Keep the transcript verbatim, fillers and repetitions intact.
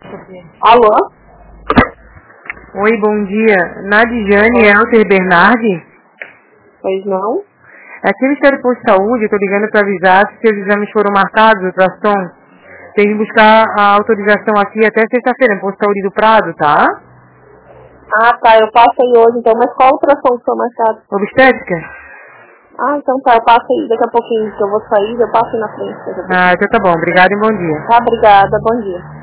Alô? Oi, bom dia. Nadjane Elter Bernardi? Pois não? É aqui no Ministério Posto de Saúde, eu tô ligando para avisar se seus exames foram marcados, ultrassom. Tem que buscar a autorização aqui até sexta-feira, no Posto de Saúde do Prado, tá? Ah, tá, eu passo aí hoje, então, mas qual ultrassom que foi marcado? Obstétrica? Ah, então tá, eu passo aí daqui a pouquinho, que eu vou sair, eu passo aí na frente. Ah, então tá bom. Obrigada e bom dia. Tá, obrigada, bom dia.